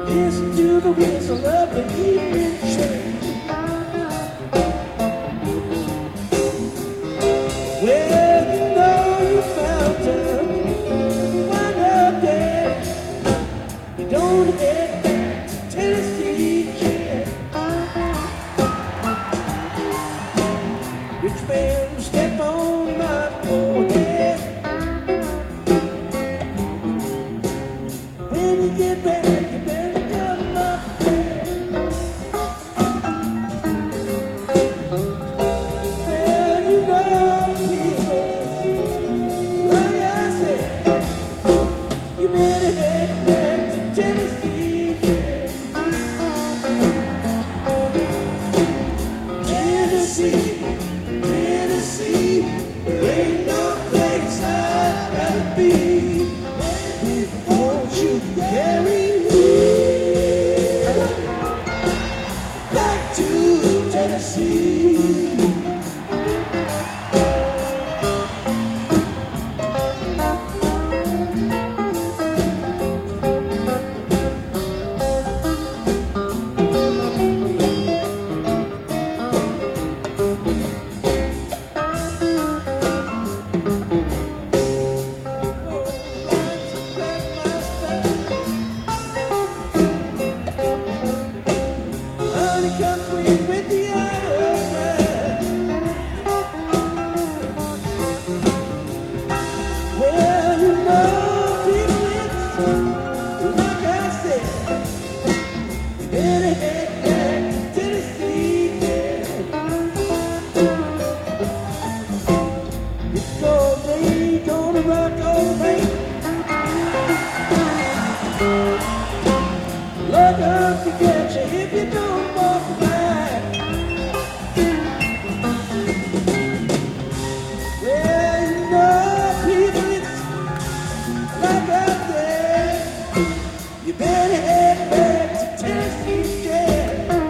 Listen to the whistle of the evening train. Well, you know you found her one of them. You don't head back to Tennessee yet. Rich man, step on my forehead. When you get back, you better come up there. Well, you know people, like I said, you better head back to Tennessee, yeah. Tennessee, Tennessee, there ain't no place I'd rather be. Won't you carry me back to Tennessee? Honey, come free with the other man. Well, you know, people, it's like I said, you better head back to Tennessee, yeah. Because they ain't gonna rock all night. Look up to get you if you don't walk back. Well, you know, people, it's like I said, you better head back to Tennessee, yeah.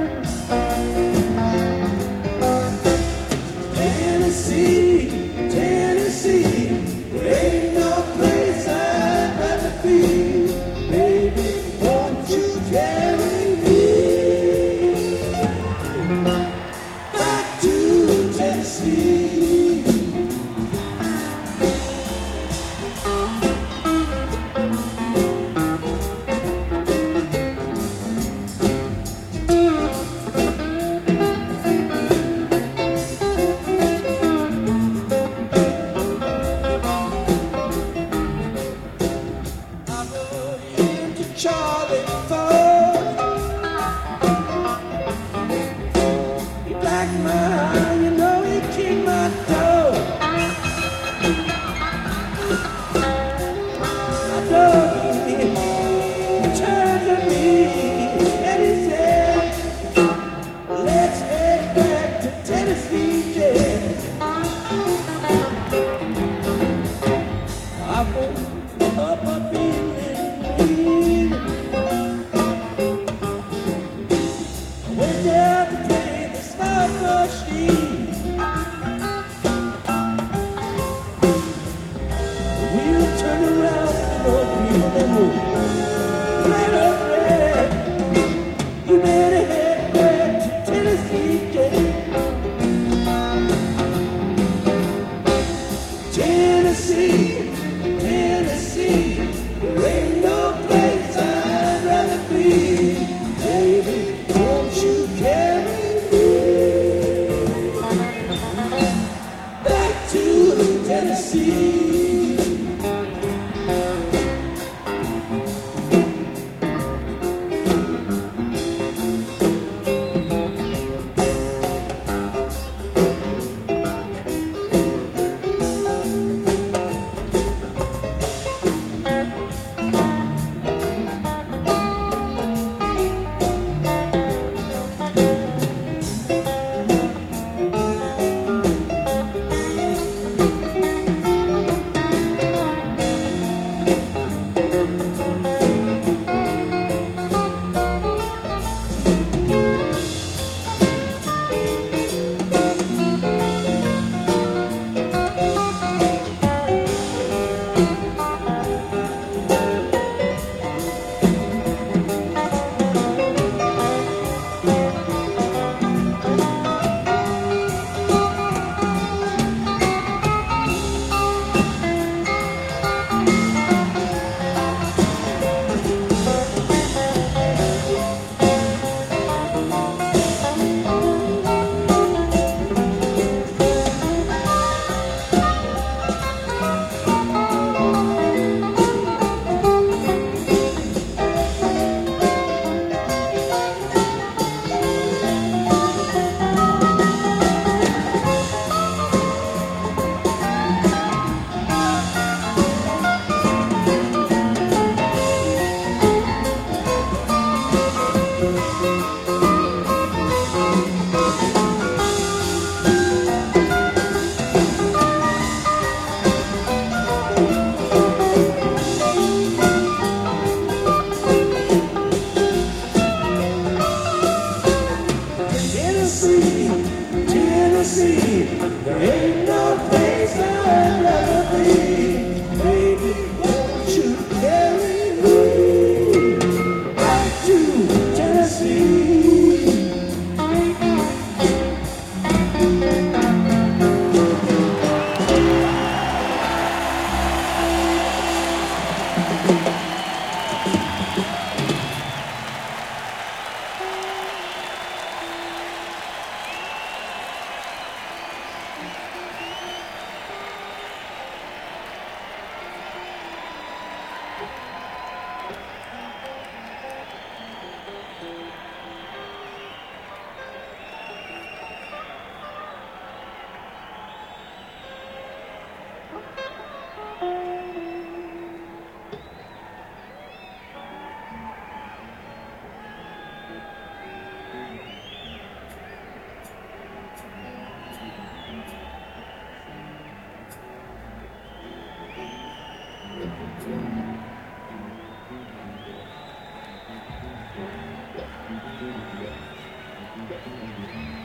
Tennessee, Tennessee, there ain't no place I'd rather be. Baby, won't you carry me back to Tennessee? I rode into Charlie Ford. He blacked my eye, you know he kicked my toe. I told him, he turned to me and he said, let's head back to Tennessee, yeah. I woke up a feeling. I went down to play the slot machine. The wheel turned around and the wheel and moved.